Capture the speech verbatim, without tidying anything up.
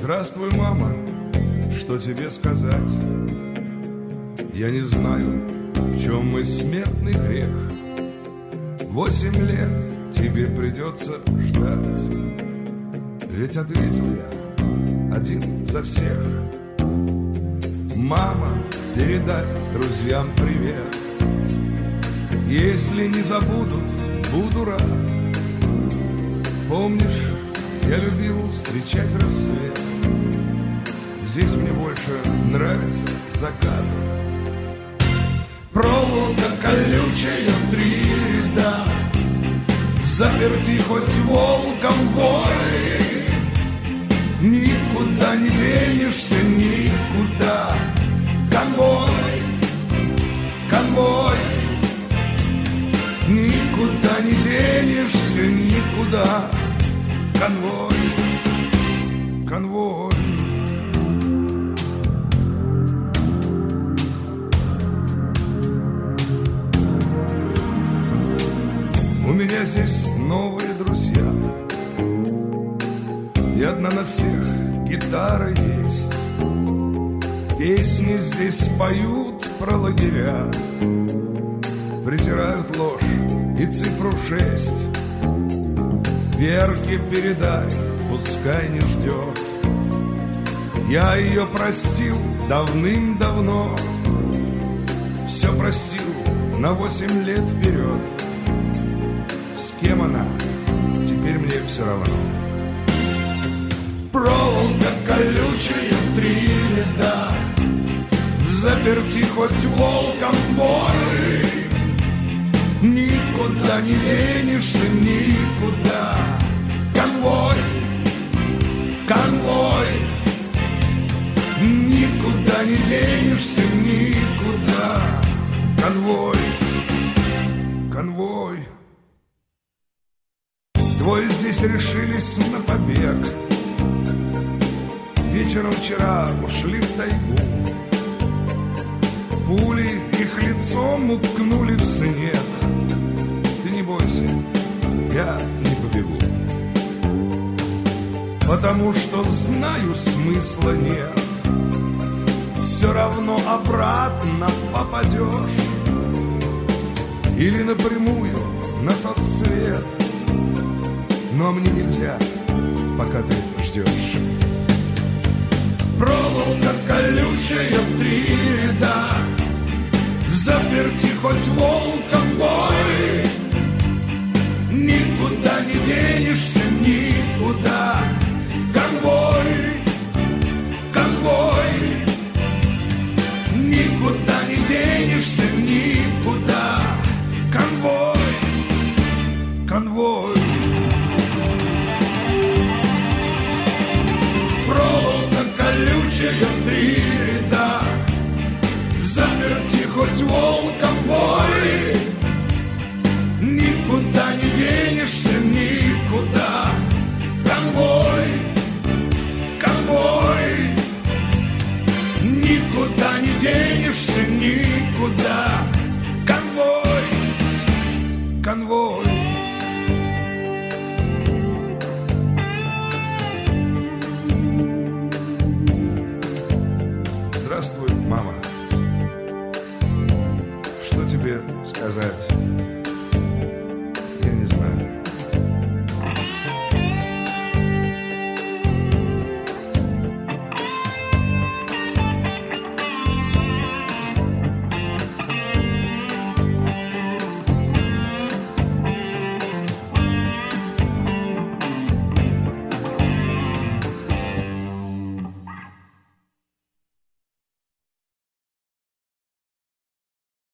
Здравствуй, мама, что тебе сказать? Я не знаю, в чем мой смертный грех. Восемь лет тебе придется ждать. Ведь ответил я один за всех. Мама, передай друзьям привет. Если не забудут, буду рад. Помнишь, я любил встречать рассвет. Здесь мне больше нравится закат. Проволока колючая в три ряда, заперти хоть волком вой. Никуда не денешься, никуда. Конвой, конвой. Никуда не денешься, никуда. Конвой, конвой. У меня здесь новые друзья, и одна на всех гитара есть. Песни здесь поют про лагеря, презирают ложь и цифру шесть. Верке передай, пускай не ждет. Я ее простил давным-давно. Все простил на восемь лет вперед. С кем она, теперь мне все равно. Проволока колючая в три ряда, заперти хоть волком вой. Никуда не денешься, никуда. Конвой, конвой. Никуда не денешься, никуда. Конвой, конвой. Двое здесь решились на побег. Вечером вчера ушли в тайгу. Пули их лицом уткнули в снег. Ты не бойся, я не побегу, потому что знаю, смысла нет. Все равно обратно попадешь или напрямую на тот свет. Но мне нельзя, пока ты ждешь. Проволока колючая в три ряда, заперти хоть волком вой. Никуда не денешься, никуда. Конвой, конвой. Никуда не денешься, никуда. Конвой, конвой. Проволока колючая в три ряда, заперти хоть волком вой. Никуда не денешься, никуда. Конвой, конвой. Никуда не денешься, никуда. Конвой, конвой. Здравствуй, мама. Что тебе сказать?